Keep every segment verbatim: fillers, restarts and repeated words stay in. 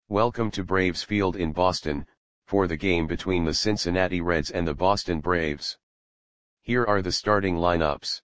Welcome to Braves Field in Boston, for the game between the Cincinnati Reds and the Boston Braves. Here are the starting lineups.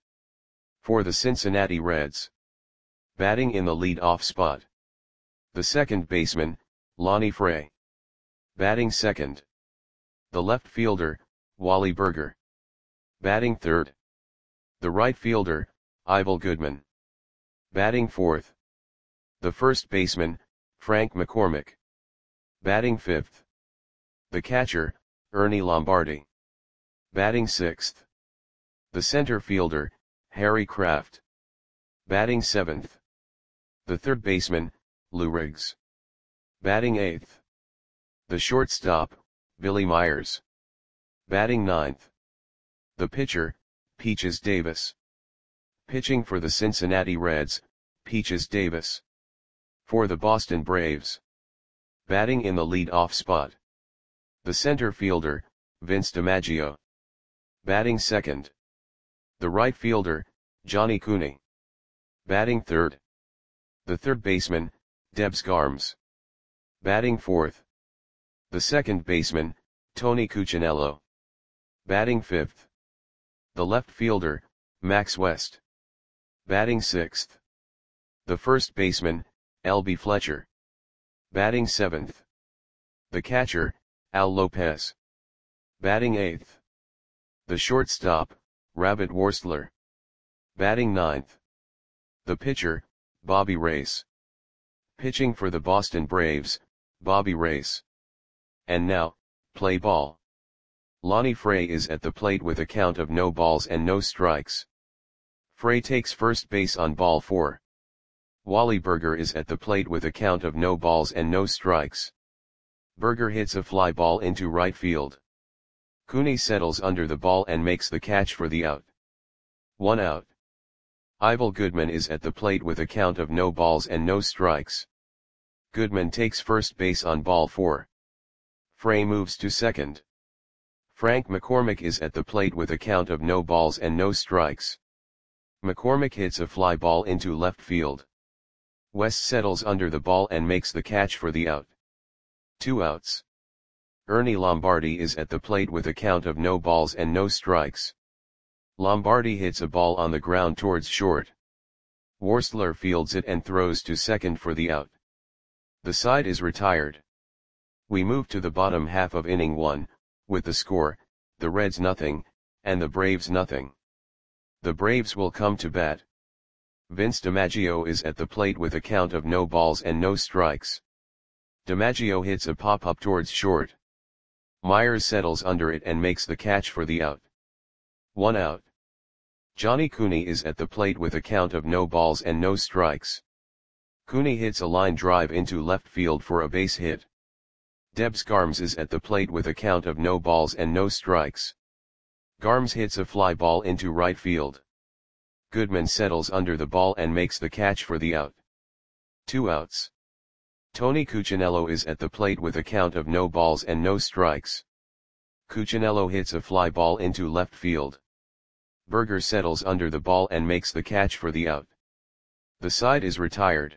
For the Cincinnati Reds. Batting in the lead-off spot. The second baseman, Lonnie Fray. Batting second. The left fielder, Wally Burger. Batting third. The right fielder, Ivel Goodman. Batting fourth. The first baseman, Frank McCormick. Batting fifth. The catcher, Ernie Lombardi. Batting sixth. The center fielder, Harry Kraft. Batting seventh. The third baseman, Lou Riggs. Batting eighth. The shortstop, Billy Myers. Batting ninth. The pitcher, Peaches Davis. Pitching for the Cincinnati Reds, Peaches Davis. For the Boston Braves. Batting in the lead-off spot. The center fielder, Vince DiMaggio. Batting second. The right fielder, Johnny Cooney. Batting third. The third baseman, Debs Garms. Batting fourth. The second baseman, Tony Cuccinello. Batting fifth. The left fielder, Max West. Batting sixth. The first baseman, L B Fletcher. Batting seventh. The catcher, Al Lopez. Batting eighth. The shortstop, Rabbit Worstler. Batting ninth. The pitcher, Bobby Race. Pitching for the Boston Braves, Bobby Race. And now, play ball. Lonnie Fray is at the plate with a count of no balls and no strikes. Fray takes first base on ball four. Wally Burger is at the plate with a count of no balls and no strikes. Burger hits a fly ball into right field. Cooney settles under the ball and makes the catch for the out. One out. Ivel Goodman is at the plate with a count of no balls and no strikes. Goodman takes first base on ball four. Fray moves to second. Frank McCormick is at the plate with a count of no balls and no strikes. McCormick hits a fly ball into left field. West settles under the ball and makes the catch for the out. Two outs. Ernie Lombardi is at the plate with a count of no balls and no strikes. Lombardi hits a ball on the ground towards short. Worstler fields it and throws to second for the out. The side is retired. We move to the bottom half of inning one, with the score, the Reds nothing, and the Braves nothing. The Braves will come to bat. Vince DiMaggio is at the plate with a count of no balls and no strikes. DiMaggio hits a pop-up towards short. Myers settles under it and makes the catch for the out. One out. Johnny Cooney is at the plate with a count of no balls and no strikes. Cooney hits a line drive into left field for a base hit. Debs Garms is at the plate with a count of no balls and no strikes. Garms hits a fly ball into right field. Goodman settles under the ball and makes the catch for the out. Two outs. Tony Cuccinello is at the plate with a count of no balls and no strikes. Cuccinello hits a fly ball into left field. Burger settles under the ball and makes the catch for the out. The side is retired.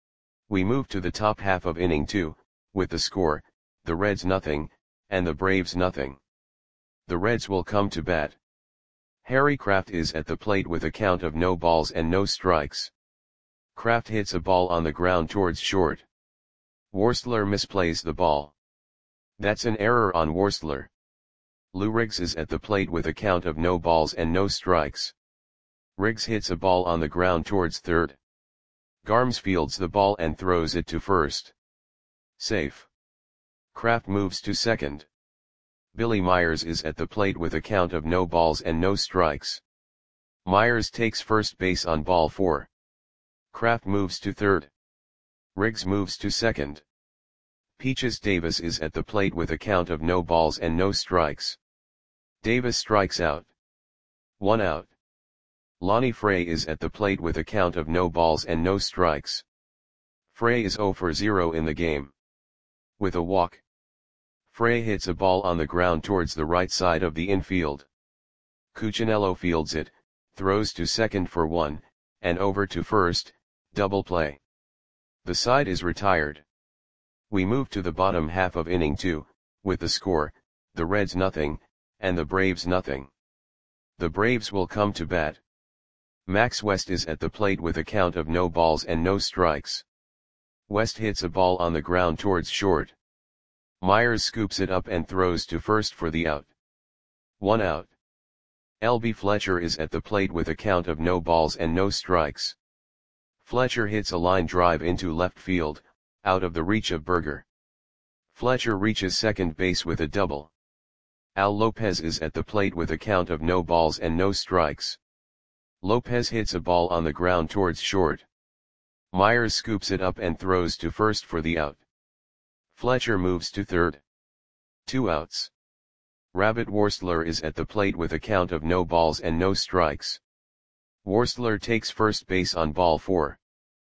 We move to the top half of inning two, with the score, the Reds nothing, and the Braves nothing. The Reds will come to bat. Harry Kraft is at the plate with a count of no balls and no strikes. Kraft hits a ball on the ground towards short. Worstler misplays the ball. That's an error on Worstler. Lou Riggs is at the plate with a count of no balls and no strikes. Riggs hits a ball on the ground towards third. Garms fields the ball and throws it to first. Safe. Kraft moves to second. Billy Myers is at the plate with a count of no balls and no strikes. Myers takes first base on ball four. Kraft moves to third. Riggs moves to second. Peaches Davis is at the plate with a count of no balls and no strikes. Davis strikes out. One out. Lonnie Fray is at the plate with a count of no balls and no strikes. Fray is zero for zero in the game. With a walk. Fray hits a ball on the ground towards the right side of the infield. Cuccinello fields it, throws to second for one, and over to first, double play. The side is retired. We move to the bottom half of inning two, with the score, the Reds nothing, and the Braves nothing. The Braves will come to bat. Max West is at the plate with a count of no balls and no strikes. West hits a ball on the ground towards short. Myers scoops it up and throws to first for the out. One out. L B Fletcher is at the plate with a count of no balls and no strikes. Fletcher hits a line drive into left field, out of the reach of Berger. Fletcher reaches second base with a double. Al Lopez is at the plate with a count of no balls and no strikes. Lopez hits a ball on the ground towards short. Myers scoops it up and throws to first for the out. Fletcher moves to third. Two outs. Rabbit Worstler is at the plate with a count of no balls and no strikes. Worstler takes first base on ball four.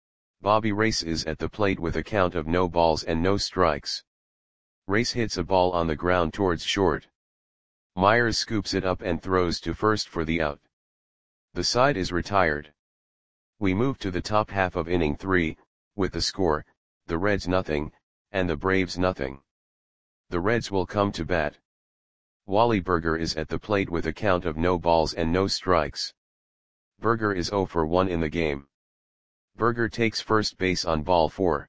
Bobby Race is at the plate with a count of no balls and no strikes. Race hits a ball on the ground towards short. Myers scoops it up and throws to first for the out. The side is retired. We move to the top half of inning three, with the score, the Reds nothing, and the Braves nothing. The Reds will come to bat. Wally Berger is at the plate with a count of no balls and no strikes. Berger is zero for one in the game. Berger takes first base on ball four.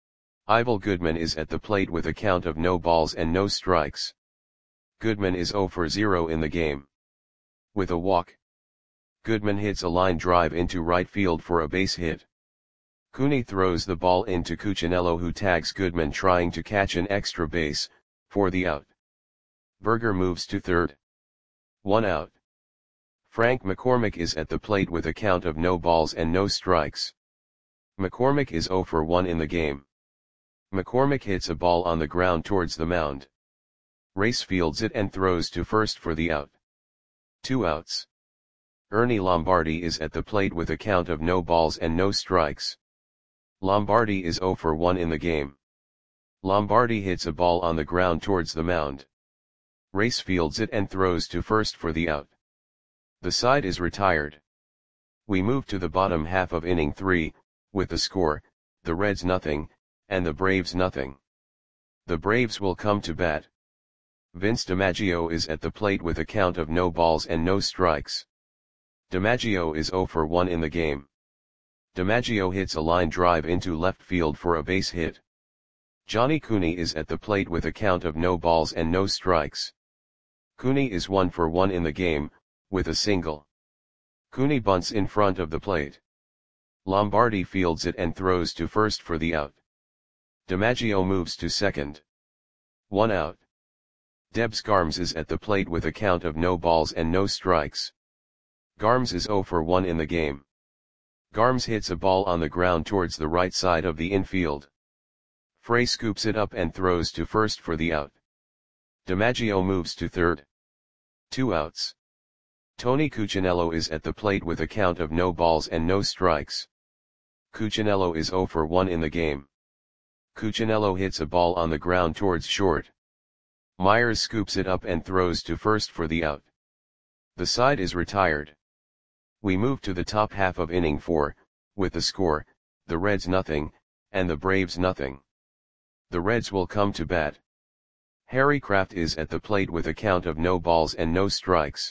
Ivel Goodman is at the plate with a count of no balls and no strikes. Goodman is zero for zero in the game. With a walk, Goodman hits a line drive into right field for a base hit. Cooney throws the ball into Cuccinello, who tags Goodman trying to catch an extra base, for the out. Berger moves to third. One out. Frank McCormick is at the plate with a count of no balls and no strikes. McCormick is zero for one in the game. McCormick hits a ball on the ground towards the mound. Race fields it and throws to first for the out. Two outs. Ernie Lombardi is at the plate with a count of no balls and no strikes. Lombardi is zero for one in the game. Lombardi hits a ball on the ground towards the mound. Race fields it and throws to first for the out. The side is retired. We move to the bottom half of inning three, with the score, the Reds nothing, and the Braves nothing. The Braves will come to bat. Vince DiMaggio is at the plate with a count of no balls and no strikes. DiMaggio is zero for one in the game. DiMaggio hits a line drive into left field for a base hit. Johnny Cooney is at the plate with a count of no balls and no strikes. Cooney is one for one in the game, with a single. Cooney bunts in front of the plate. Lombardi fields it and throws to first for the out. DiMaggio moves to second. One out. Debs Garms is at the plate with a count of no balls and no strikes. Garms is zero for one in the game. Garms hits a ball on the ground towards the right side of the infield. Frey scoops it up and throws to first for the out. DiMaggio moves to third. Two outs. Tony Cuccinello is at the plate with a count of no balls and no strikes. Cuccinello is zero for one in the game. Cuccinello hits a ball on the ground towards short. Myers scoops it up and throws to first for the out. The side is retired. We move to the top half of inning four, with the score, the Reds nothing, and the Braves nothing. The Reds will come to bat. Harry Kraft is at the plate with a count of no balls and no strikes.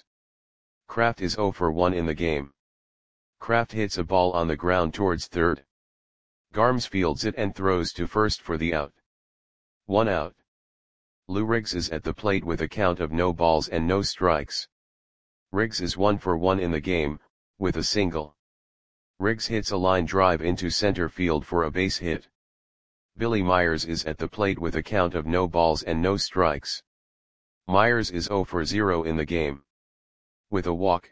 Kraft is zero for one in the game. Kraft hits a ball on the ground towards third. Garms fields it and throws to first for the out. One out. Lou Riggs is at the plate with a count of no balls and no strikes. Riggs is one for one in the game, with a single. Riggs hits a line drive into center field for a base hit. Billy Myers is at the plate with a count of no balls and no strikes. Myers is zero for zero in the game. With a walk,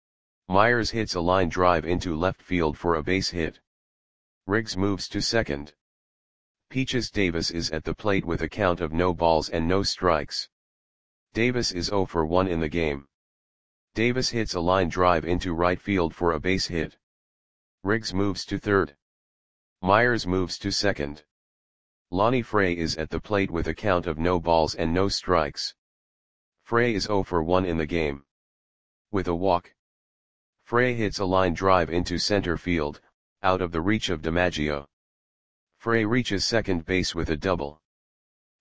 Myers hits a line drive into left field for a base hit. Riggs moves to second. Peaches Davis is at the plate with a count of no balls and no strikes. Davis is zero for one in the game. Davis hits a line drive into right field for a base hit. Riggs moves to third. Myers moves to second. Lonnie Frey is at the plate with a count of no balls and no strikes. Frey is zero for one in the game. With a walk, Frey hits a line drive into center field, out of the reach of DiMaggio. Frey reaches second base with a double.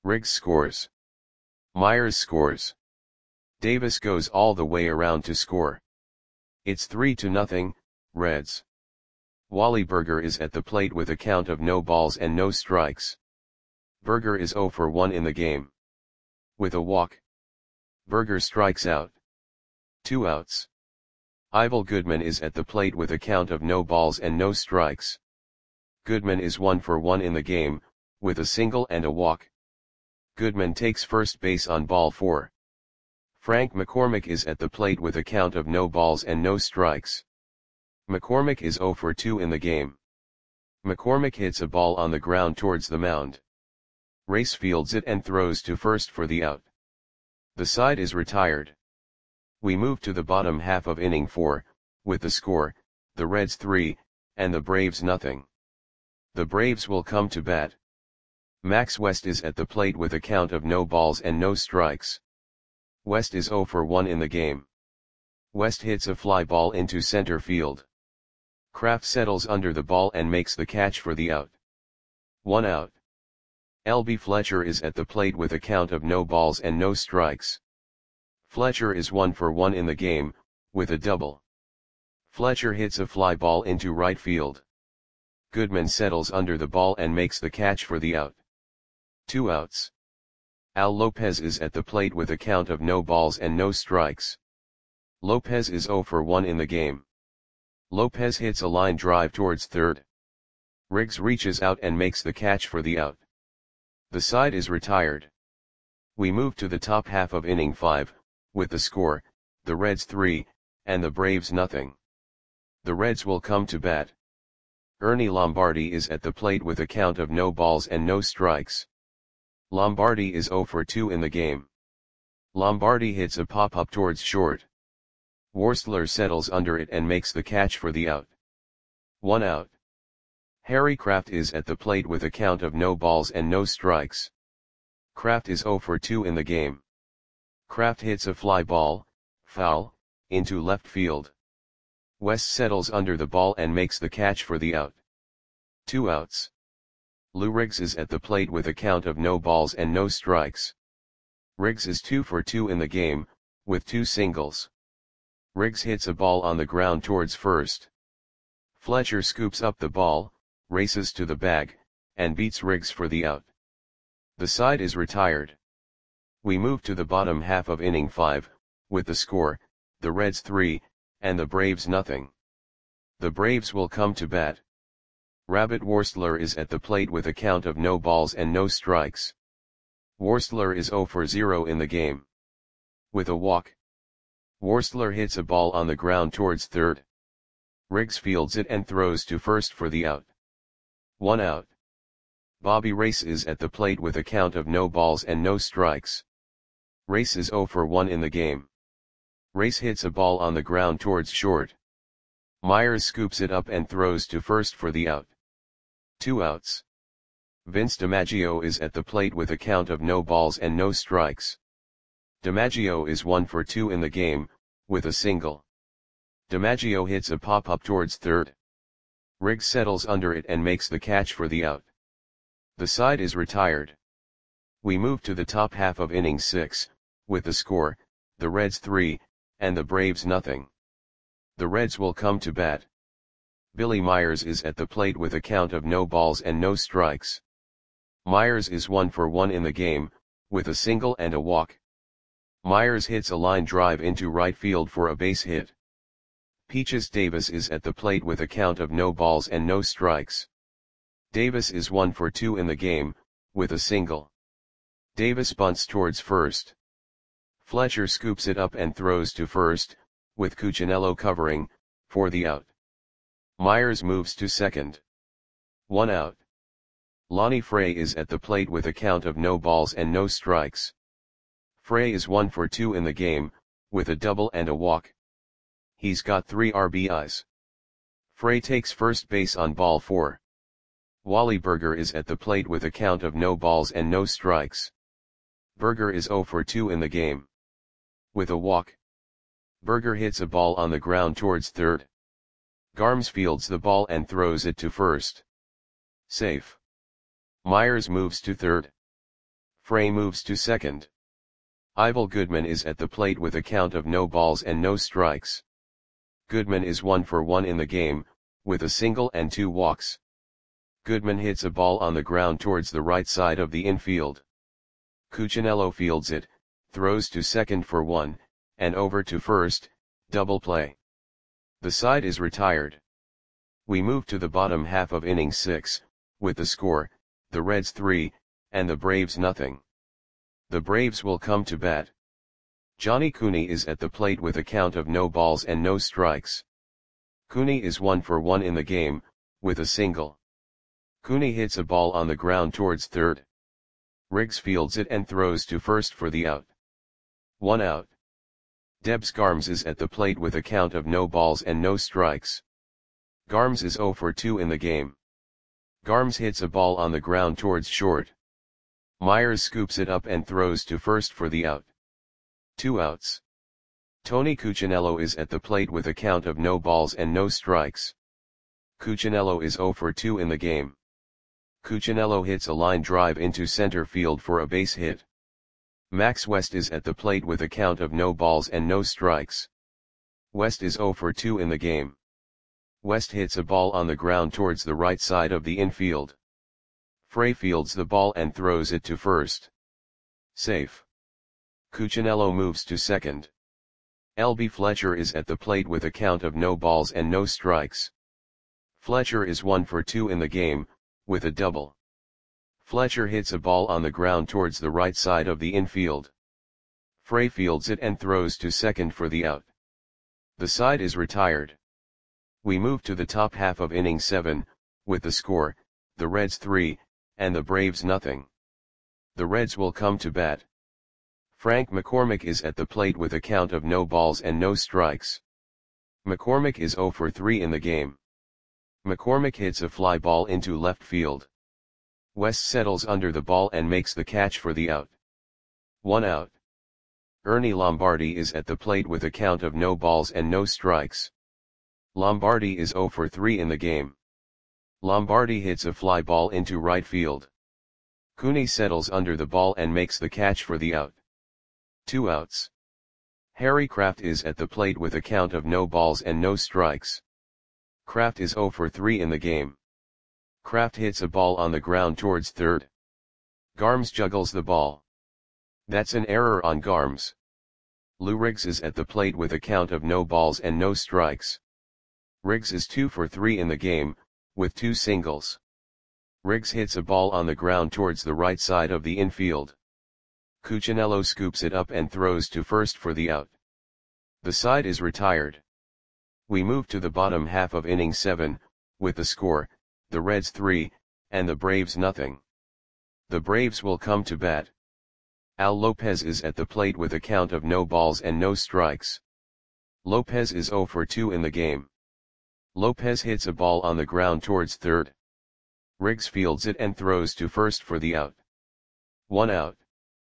Riggs scores. Myers scores. Davis goes all the way around to score. It's three to nothing, Reds. Wally Berger is at the plate with a count of no balls and no strikes. Berger is zero for one in the game. With a walk, Berger strikes out. Two outs. Ivel Goodman is at the plate with a count of no balls and no strikes. Goodman is one for one in the game, with a single and a walk. Goodman takes first base on ball four. Frank McCormick is at the plate with a count of no balls and no strikes. McCormick is zero for two in the game. McCormick hits a ball on the ground towards the mound. Race fields it and throws to first for the out. The side is retired. We move to the bottom half of inning four, with the score, the Reds three, and the Braves nothing. The Braves will come to bat. Max West is at the plate with a count of no balls and no strikes. West is zero for one in the game. West hits a fly ball into center field. Kraft settles under the ball and makes the catch for the out. One out. L B Fletcher is at the plate with a count of no balls and no strikes. Fletcher is one for one in the game, with a double. Fletcher hits a fly ball into right field. Goodman settles under the ball and makes the catch for the out. Two outs. Al Lopez is at the plate with a count of no balls and no strikes. Lopez is zero for one in the game. Lopez hits a line drive towards third. Riggs reaches out and makes the catch for the out. The side is retired. We move to the top half of inning five, with the score, the Reds three, and the Braves nothing. The Reds will come to bat. Ernie Lombardi is at the plate with a count of no balls and no strikes. Lombardi is zero for two in the game. Lombardi hits a pop-up towards short. Worstler settles under it and makes the catch for the out. One out. Harry Kraft is at the plate with a count of no balls and no strikes. Kraft is zero for two in the game. Kraft hits a fly ball, foul, into left field. West settles under the ball and makes the catch for the out. Two outs. Lou Riggs is at the plate with a count of no balls and no strikes. Riggs is two for two in the game, with two singles. Riggs hits a ball on the ground towards first. Fletcher scoops up the ball, races to the bag, and beats Riggs for the out. The side is retired. We move to the bottom half of inning five, with the score, the Reds three, and the Braves nothing. The Braves will come to bat. Rabbit Worstler is at the plate with a count of no balls and no strikes. Worstler is zero for zero in the game. With a walk, Worstler hits a ball on the ground towards third. Riggs fields it and throws to first for the out. One out. Bobby Race is at the plate with a count of no balls and no strikes. Race is zero for one in the game. Race hits a ball on the ground towards short. Myers scoops it up and throws to first for the out. Two outs. Vince DiMaggio is at the plate with a count of no balls and no strikes. DiMaggio is one for two in the game, with a single. DiMaggio hits a pop-up towards third. Riggs settles under it and makes the catch for the out. The side is retired. We move to the top half of inning six, with the score, the Reds three, and the Braves nothing. The Reds will come to bat. Billy Myers is at the plate with a count of no balls and no strikes. Myers is one for one in the game, with a single and a walk. Myers hits a line drive into right field for a base hit. Peaches Davis is at the plate with a count of no balls and no strikes. Davis is one for two in the game, with a single. Davis bunts towards first. Fletcher scoops it up and throws to first, with Cuccinello covering, for the out. Myers moves to second. One out. Lonnie Frey is at the plate with a count of no balls and no strikes. Frey is one for two in the game, with a double and a walk. He's got three R B Is. Frey takes first base on ball four. Wally Berger is at the plate with a count of no balls and no strikes. Berger is zero for two in the game. With a walk, Berger hits a ball on the ground towards third. Garms fields the ball and throws it to first. Safe. Myers moves to third. Frey moves to second. Ivel Goodman is at the plate with a count of no balls and no strikes. Goodman is one for one in the game, with a single and two walks. Goodman hits a ball on the ground towards the right side of the infield. Cuccinello fields it, throws to second for one, and over to first, double play. The side is retired. We move to the bottom half of inning six, with the score, the Reds three, and the Braves nothing. The Braves will come to bat. Johnny Cooney is at the plate with a count of no balls and no strikes. Cooney is one for one in the game, with a single. Cooney hits a ball on the ground towards third. Riggs fields it and throws to first for the out. One out. Debs Garms is at the plate with a count of no balls and no strikes. Garms is zero for two in the game. Garms hits a ball on the ground towards short. Myers scoops it up and throws to first for the out. Two outs. Tony Cuccinello is at the plate with a count of no balls and no strikes. Cuccinello is zero for two in the game. Cuccinello hits a line drive into center field for a base hit. Max West is at the plate with a count of no balls and no strikes. West is zero for two in the game. West hits a ball on the ground towards the right side of the infield. Frey fields the ball and throws it to first. Safe. Cuccinello moves to second. L B Fletcher is at the plate with a count of no balls and no strikes. Fletcher is one for two in the game, with a double. Fletcher hits a ball on the ground towards the right side of the infield. Frey fields it and throws to second for the out. The side is retired. We move to the top half of inning seven, with the score, the Reds three, and the Braves nothing. The Reds will come to bat. Frank McCormick is at the plate with a count of no balls and no strikes. McCormick is zero for three in the game. McCormick hits a fly ball into left field. West settles under the ball and makes the catch for the out. One out. Ernie Lombardi is at the plate with a count of no balls and no strikes. Lombardi is zero for three in the game. Lombardi hits a fly ball into right field. Cooney settles under the ball and makes the catch for the out. Two outs. Harry Kraft is at the plate with a count of no balls and no strikes. Kraft is zero for three in the game. Kraft hits a ball on the ground towards third. Garms juggles the ball. That's an error on Garms. Lou Riggs is at the plate with a count of no balls and no strikes. Riggs is two for three in the game, with two singles. Riggs hits a ball on the ground towards the right side of the infield. Cuccinello scoops it up and throws to first for the out. The side is retired. We move to the bottom half of inning seven, with the score, the Reds three, and the Braves nothing. The Braves will come to bat. Al Lopez is at the plate with a count of no balls and no strikes. Lopez is zero for two in the game. Lopez hits a ball on the ground towards third. Riggs fields it and throws to first for the out. One out.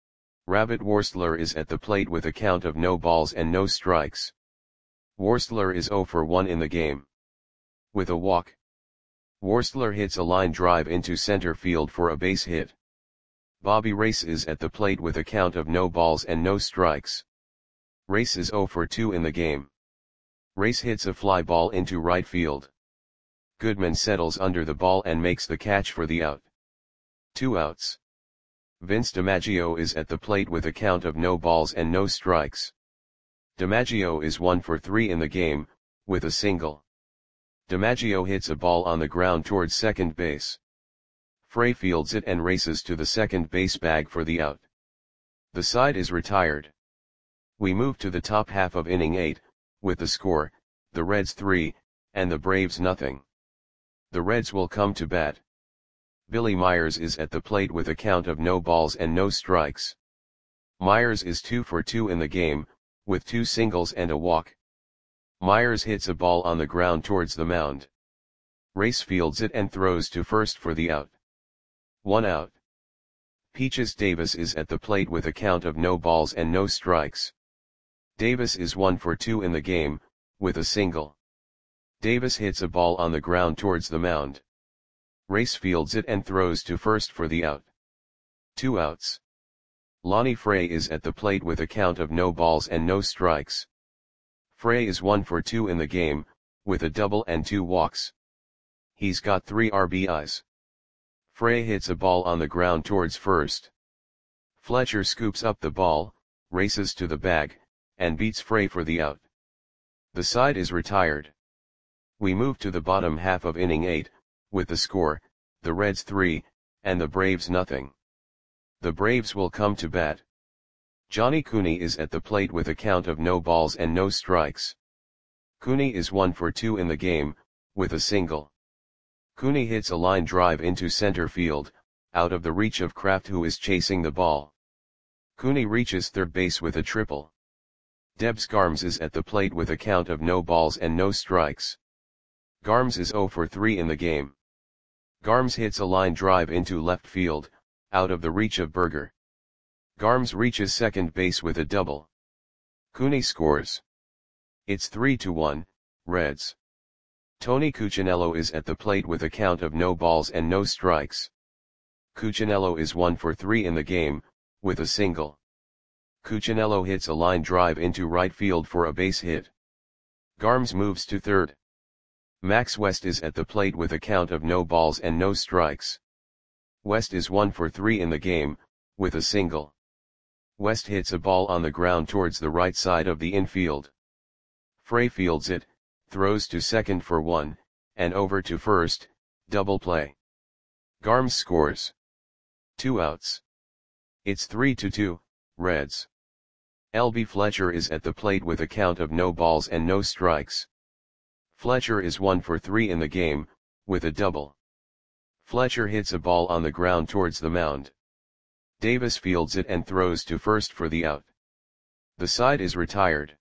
Rabbit Worstler is at the plate with a count of no balls and no strikes. Worstler is zero for one in the game. With a walk. Worstler hits a line drive into center field for a base hit. Bobby Race is at the plate with a count of no balls and no strikes. Race is zero for two in the game. Race hits a fly ball into right field. Goodman settles under the ball and makes the catch for the out. Two outs. Vince DiMaggio is at the plate with a count of no balls and no strikes. DiMaggio is one for three in the game, with a single. DiMaggio hits a ball on the ground towards second base. Frey fields it and races to the second base bag for the out. The side is retired. We move to the top half of inning eight, with the score, the Reds three, and the Braves nothing. The Reds will come to bat. Billy Myers is at the plate with a count of no balls and no strikes. Myers is two for two in the game, with two singles and a walk. Myers hits a ball on the ground towards the mound. Race fields it and throws to first for the out. One out. Peaches Davis is at the plate with a count of no balls and no strikes. Davis is one for two in the game, with a single. Davis hits a ball on the ground towards the mound. Race fields it and throws to first for the out. Two outs. Lonnie Frey is at the plate with a count of no balls and no strikes. Frey is one for two in the game, with a double and two walks. He's got three R B Is. Frey hits a ball on the ground towards first. Fletcher scoops up the ball, races to the bag, and beats Frey for the out. The side is retired. We move to the bottom half of inning eight, with the score, the Reds three, and the Braves nothing. The Braves will come to bat. Johnny Cooney is at the plate with a count of no balls and no strikes. Cooney is one for two in the game, with a single. Cooney hits a line drive into center field, out of the reach of Kraft, who is chasing the ball. Cooney reaches third base with a triple. Debs Garms is at the plate with a count of no balls and no strikes. Garms is zero for three in the game. Garms hits a line drive into left field, out of the reach of Berger. Garms reaches second base with a double. Cooney scores. It's three to one, Reds. Tony Cuccinello is at the plate with a count of no balls and no strikes. Cuccinello is one for three in the game, with a single. Cuccinello hits a line drive into right field for a base hit. Garms moves to third. Max West is at the plate with a count of no balls and no strikes. West is one for three in the game, with a single. West hits a ball on the ground towards the right side of the infield. Frey fields it, throws to second for one, and over to first, double play. Garms scores. Two outs. It's three to two, Reds. L B Fletcher is at the plate with a count of no balls and no strikes. Fletcher is one for three in the game, with a double. Fletcher hits a ball on the ground towards the mound. Davis fields it and throws to first for the out. The side is retired.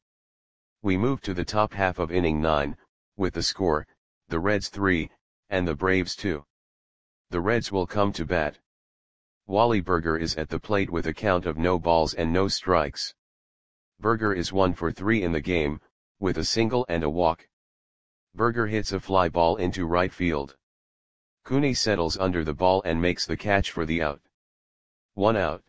We move to the top half of inning nine, with the score, the Reds three, and the Braves two. The Reds will come to bat. Wally Berger is at the plate with a count of no balls and no strikes. Berger is one for three in the game, with a single and a walk. Berger hits a fly ball into right field. Cooney settles under the ball and makes the catch for the out. One out.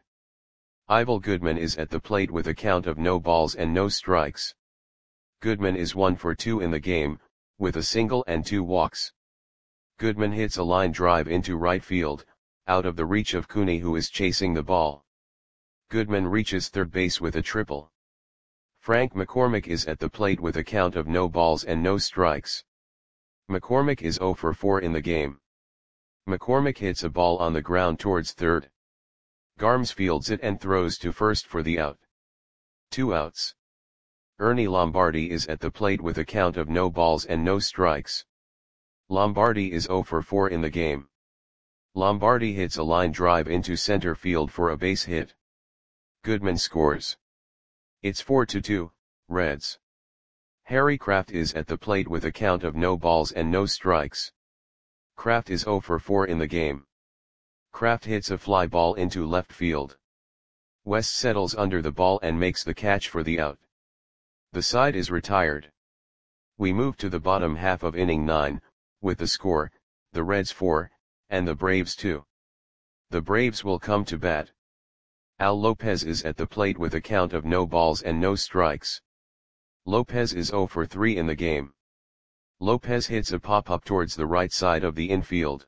Ivel Goodman is at the plate with a count of no balls and no strikes. Goodman is one for two in the game, with a single and two walks. Goodman hits a line drive into right field, out of the reach of Cooney, who is chasing the ball. Goodman reaches third base with a triple. Frank McCormick is at the plate with a count of no balls and no strikes. McCormick is zero for four in the game. McCormick hits a ball on the ground towards third. Garms fields it and throws to first for the out. Two outs. Ernie Lombardi is at the plate with a count of no balls and no strikes. Lombardi is zero for four in the game. Lombardi hits a line drive into center field for a base hit. Goodman scores. It's four to two, Reds. Harry Kraft is at the plate with a count of no balls and no strikes. Kraft is zero for four in the game. Kraft hits a fly ball into left field. West settles under the ball and makes the catch for the out. The side is retired. We move to the bottom half of inning nine, with the score, the Reds four, and the Braves two. The Braves will come to bat. Al Lopez is at the plate with a count of no balls and no strikes. Lopez is zero for three in the game. Lopez hits a pop-up towards the right side of the infield.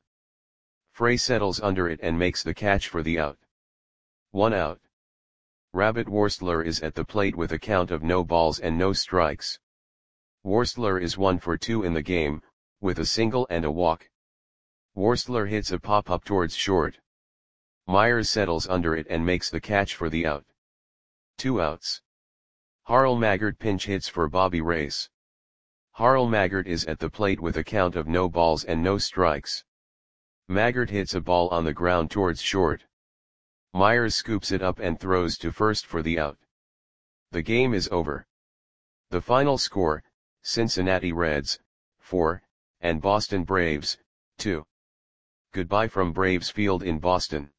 Frey settles under it and makes the catch for the out. One out. Rabbit Worstler is at the plate with a count of no balls and no strikes. Worstler is one for two in the game, with a single and a walk. Worstler hits a pop-up towards short. Myers settles under it and makes the catch for the out. Two outs. Harl Maggart pinch hits for Bobby Race. Harl Maggart is at the plate with a count of no balls and no strikes. Maggart hits a ball on the ground towards short. Myers scoops it up and throws to first for the out. The game is over. The final score, Cincinnati Reds, four, and Boston Braves, two. Goodbye from Braves Field in Boston.